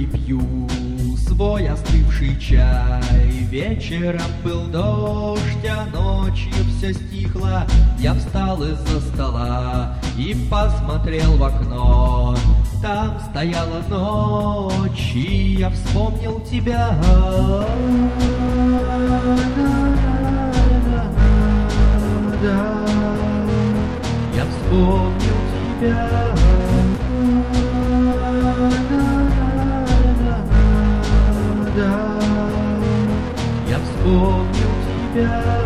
и пью свой остывший чай. Вечером был дождь, а ночью все стихло. Я встал из-за стола и посмотрел в окно. Там стояла ночь, и я вспомнил тебя. Я вспомнил тебя. Я вспомнил тебя.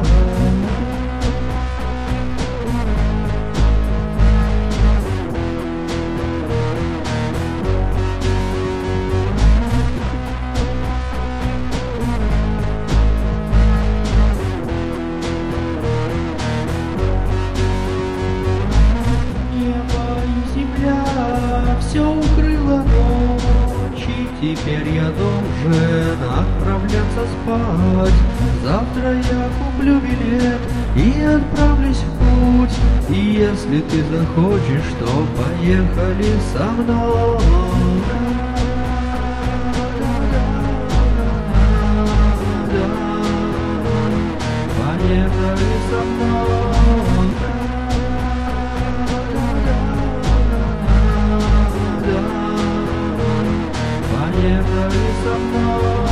Все укрыла ночь, и теперь я должен отправляться спать. Завтра я куплю билет и отправлюсь в путь. И если ты захочешь, то поехали со мной. Поехали со мной. Поехали со мной.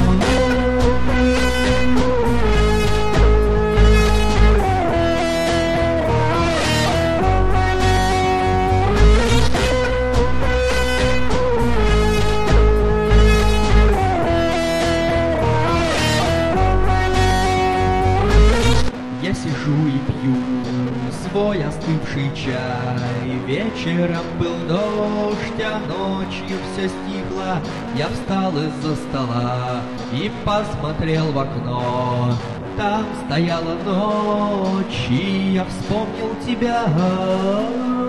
Я сижу и пью свой остывший чай. Вечером был дождь, а ночью все стихло. Я встал из-за стола и посмотрел в окно. Там стояла ночь, и я вспомнил тебя.